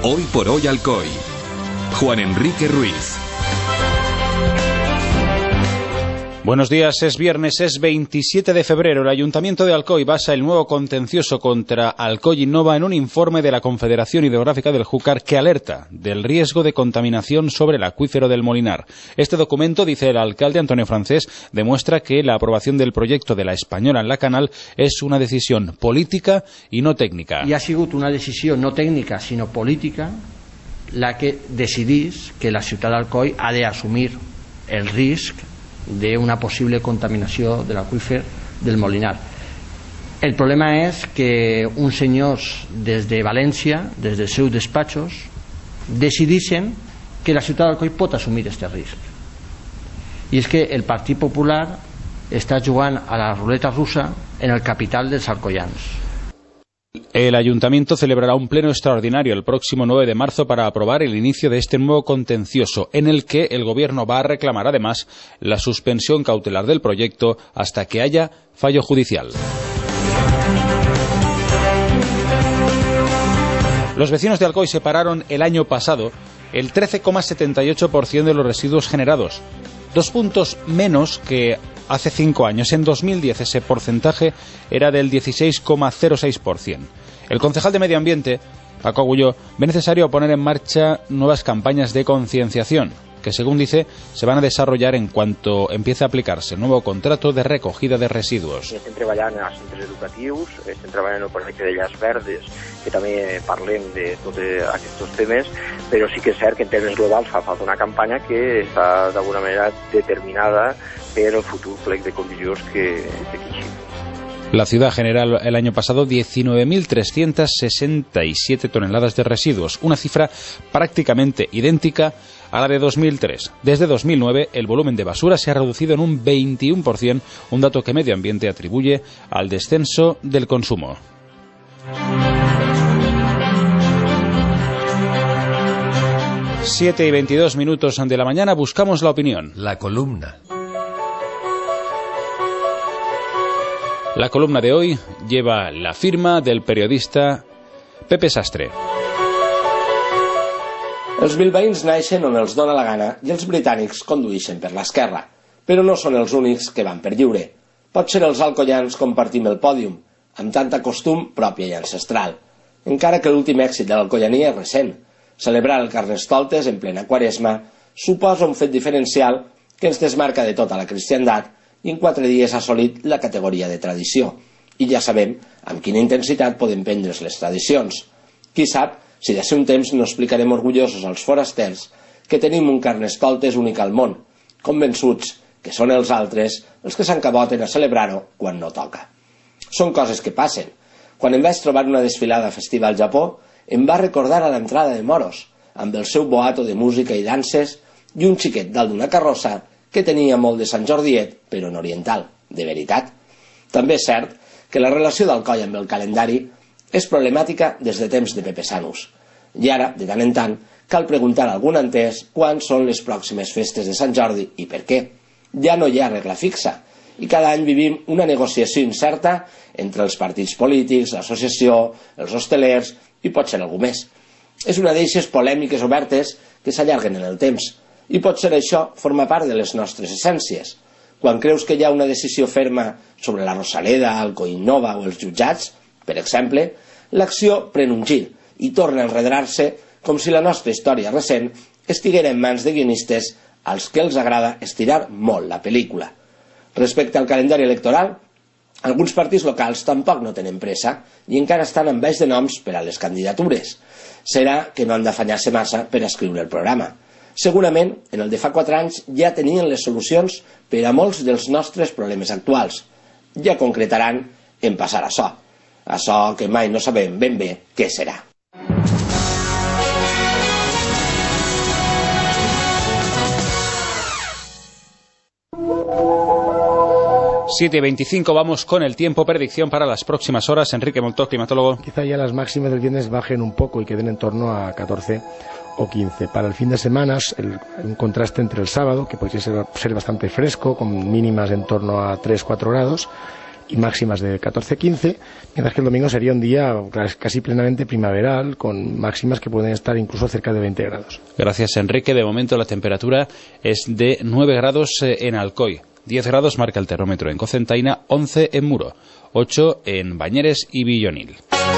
Hoy por hoy Alcoy. Juan Enrique Ruiz. Buenos días, es viernes, es 27 de febrero. El Ayuntamiento de Alcoy basa el nuevo contencioso contra Alcoy Innova en un informe de la Confederación Hidrográfica del Júcar que alerta del riesgo de contaminación sobre el acuífero del Molinar. Este documento, dice el alcalde Antonio Francés, demuestra que la aprobación del proyecto de la Española en la Canal es una decisión política y no técnica. I ha sigut una decisió no tècnica, sinó política, la que decidís que la ciutat d'Alcoi ha d'assumir el risc d'una possible contaminació de l'aqüífer del Molinar. El problema és que uns senyors des de València, des dels seus despatxos, decidixen que la ciutat d'Alcoi pot assumir aquest risc. I és que el Partit Popular està jugant a la ruleta russa en el capital dels alcoians. El Ayuntamiento celebrará un pleno extraordinario el próximo 9 de marzo para aprobar el inicio de este nuevo contencioso, en el que el Gobierno va a reclamar además la suspensión cautelar del proyecto hasta que haya fallo judicial. Los vecinos de Alcoy separaron el año pasado el 13,78% de los residuos generados, 2 puntos menos que hace 5 años. En 2010 ese porcentaje era del 16,06%. El concejal de Medio Ambiente, Paco Agulló, ve necesario poner en marcha nuevas campañas de concienciación, que según dice se van a desarrollar en cuanto empiece a aplicarse el nuevo contrato de recogida de residuos. Estem treballant als centres educatius, estem treballant en el projecte de Llars Verdes, que també parlem de tots aquests temes, però sí que és cert que en termes globals fa falta una campanya que està d'alguna manera determinada per el futur plec de condicions que exigim. La ciudad genera el año pasado 19.367 toneladas de residuos, una cifra prácticamente idéntica a la de 2003. Desde 2009 el volumen de basura se ha reducido en un 21%, un dato que Medio Ambiente atribuye al descenso del consumo. Siete y 22 minutos de la mañana, buscamos la opinión. La columna. La columna de hoy lleva la firma del periodista Pepe Sastre. Els bilbaïns naixen on els dóna la gana i els britànics condueixen per l'esquerra, però no són els únics que van per lliure. Potser els alcoians compartim el pòdium, amb tanta costum pròpia i ancestral, encara que l'últim èxit de l'alcoiania és recent. Celebrar el Carnestoltes en plena Quaresma suposa un fet diferencial que ens desmarca de tota la cristiandat i en 4 dies ha assolit la categoria de tradició. I ja sabem amb quina intensitat podem prendre's les tradicions. Qui sap si de ser un temps no explicarem orgullosos als forasters que tenim un Carnestoltes únic al món, convençuts que són els altres els que s'encaboten a celebrar-ho quan no toca. Són coses que passen. Quan em vaig trobar una desfilada festiva al Japó, em va recordar a l'entrada de Moros, amb el seu boato de música i danses i un xiquet dalt d'una carrossa que tenia molt de Sant Jordiet, però en oriental, de veritat. També és cert que la relació d'Alcoi amb el calendari és problemàtica des de temps de Pepe Sanus. I ara, de tant en tant, cal preguntar a algun entès quan són les pròximes festes de Sant Jordi i per què. Ja no hi ha regla fixa, i cada any vivim una negociació incerta entre els partits polítics, l'associació, els hostelers i potser algú més. És una d'eixes polèmiques obertes que s'allarguen en el temps. I potser això forma part de les nostres essències. Quan creus que hi ha una decisió ferma sobre la Rosaleda, Alcoy Innova o els jutjats, per exemple, l'acció pren un gir i torna a enredar-se com si la nostra història recent estiguera en mans de guionistes als que els agrada estirar molt la pel·lícula. Respecte al calendari electoral, alguns partits locals tampoc no tenen pressa i encara estan en baix de noms per a les candidatures. Serà que no han d'afanyar-se massa per escriure el programa. Segurament, en el de fa 4 anys ja tenien les solucions per a molts dels nostres problemes actuals. Ja concretaran en passar a açò. Açò que mai no sabem ben bé què serà. Siete y 25, vamos con el tiempo, predicción para las próximas horas. Enrique Moltó, climatólogo. Quizá ya las máximas del viernes bajen un poco y queden en torno a 14 o 15. Para el fin de semana, un contraste entre el sábado, que podría ser bastante fresco, con mínimas en torno a 3-4 grados, y máximas de 14-15, mientras que el domingo sería un día casi plenamente primaveral, con máximas que pueden estar incluso cerca de 20 grados. Gracias, Enrique. De momento la temperatura es de 9 grados en Alcoy, 10 grados marca el termómetro en Cocentaina, 11 en Muro, 8 en Bañeres y Villonil.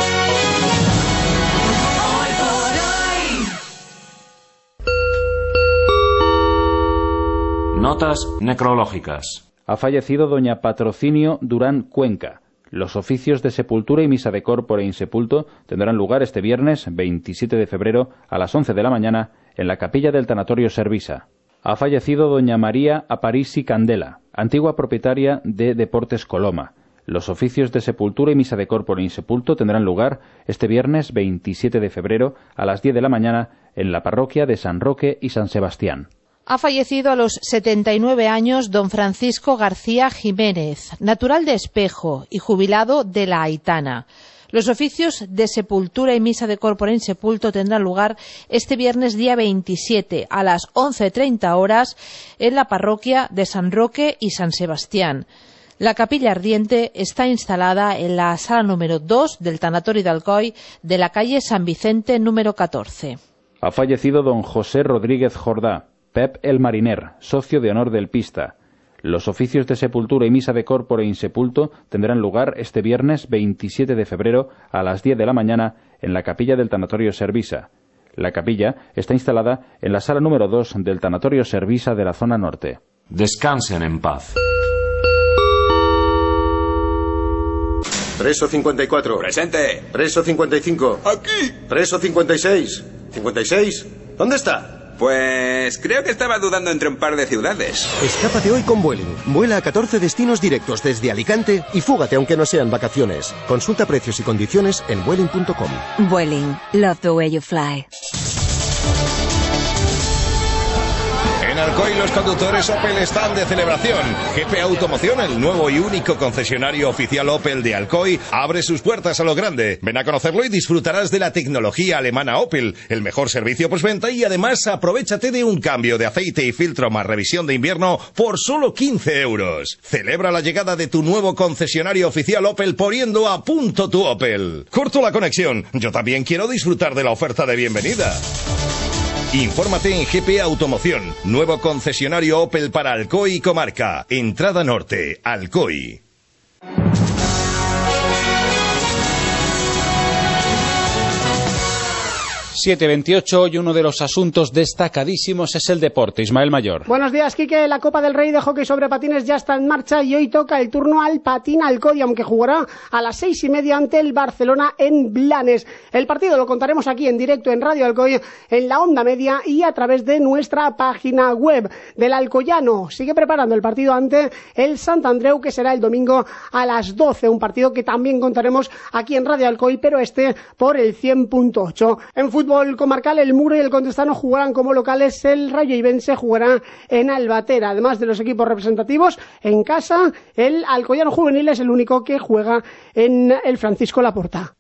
Notas necrológicas. Ha fallecido doña Patrocinio Durán Cuenca. Los oficios de sepultura y misa de corpore insepulto tendrán lugar este viernes 27 de febrero a las 11 de la mañana en la capilla del tanatorio Servisa. Ha fallecido doña María Aparisi Candela, antigua propietaria de Deportes Coloma. Los oficios de sepultura y misa de corpore insepulto tendrán lugar este viernes 27 de febrero a las 10 de la mañana en la parroquia de San Roque y San Sebastián. Ha fallecido a los 79 años don Francisco García Jiménez, natural de Espejo y jubilado de La Aitana. Los oficios de sepultura y misa de corpore insepulto tendrán lugar este viernes día 27 a las 11:30 horas en la parroquia de San Roque y San Sebastián. La capilla ardiente está instalada en la sala número 2 del tanatorio de Alcoy de la calle San Vicente número 14. Ha fallecido don José Rodríguez Jordá, Pep el Mariner, socio de honor del Pista. Los oficios de sepultura y misa de corpore insepulto tendrán lugar este viernes 27 de febrero a las 10 de la mañana en la capilla del tanatorio Servisa. La capilla está instalada en la sala número 2 del tanatorio Servisa de la zona norte. Descansen en paz. Preso 54. Presente. Preso 55. Aquí. Preso 56. ¿56? ¿Dónde está? Pues creo que estaba dudando entre un par de ciudades. Escápate hoy con Vueling. Vuela a 14 destinos directos desde Alicante y fúgate aunque no sean vacaciones. Consulta precios y condiciones en vueling.com. Vueling. Love the way you fly. En Alcoy los conductores Opel están de celebración. GP Automoción, el nuevo y único concesionario oficial Opel de Alcoy, abre sus puertas a lo grande. Ven a conocerlo y disfrutarás de la tecnología alemana Opel, el mejor servicio postventa y además aprovéchate de un cambio de aceite y filtro más revisión de invierno por solo 15 euros. Celebra la llegada de tu nuevo concesionario oficial Opel poniendo a punto tu Opel. Corto la conexión. Yo también quiero disfrutar de la oferta de bienvenida. Infórmate en GP Automoción, nuevo concesionario Opel para Alcoy y comarca. Entrada Norte, Alcoy. 7:28 y uno de los asuntos destacadísimos es el deporte. Ismael Mayor. Buenos días, Quique. La Copa del Rey de Hockey sobre Patines ya está en marcha y hoy toca el turno al Patín Alcoy, aunque jugará a las 6:30 ante el Barcelona en Blanes. El partido lo contaremos aquí en directo en Radio Alcoy, en la onda media y a través de nuestra página web. Del Alcoyano sigue preparando el partido ante el Sant Andreu, que será el domingo a las 12. Un partido que también contaremos aquí en Radio Alcoy, pero por el 100.8. En fútbol comarcal, el Muro y el Contestano jugarán como locales, el Rayo Ibense jugará en Albatera. Además de los equipos representativos, en casa, el Alcoyano Juvenil es el único que juega en el Francisco Laporta.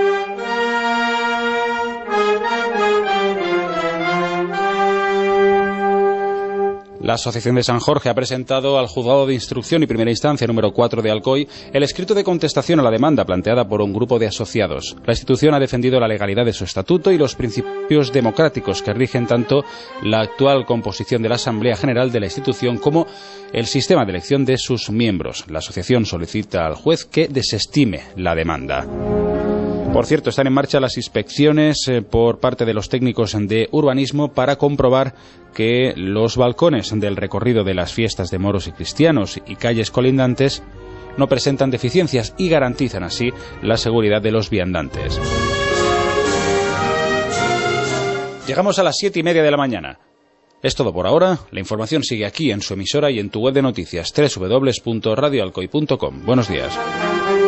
La Asociación de San Jorge ha presentado al Juzgado de Instrucción y Primera Instancia número 4 de Alcoy el escrito de contestación a la demanda planteada por un grupo de asociados. La institución ha defendido la legalidad de su estatuto y los principios democráticos que rigen tanto la actual composición de la Asamblea General de la institución como el sistema de elección de sus miembros. La asociación solicita al juez que desestime la demanda. Por cierto, están en marcha las inspecciones por parte de los técnicos de urbanismo para comprobar que los balcones del recorrido de las fiestas de moros y cristianos y calles colindantes no presentan deficiencias y garantizan así la seguridad de los viandantes. Llegamos a las 7:30 de la mañana. Es todo por ahora. La información sigue aquí en su emisora y en tu web de noticias www.radioalcoy.com. Buenos días.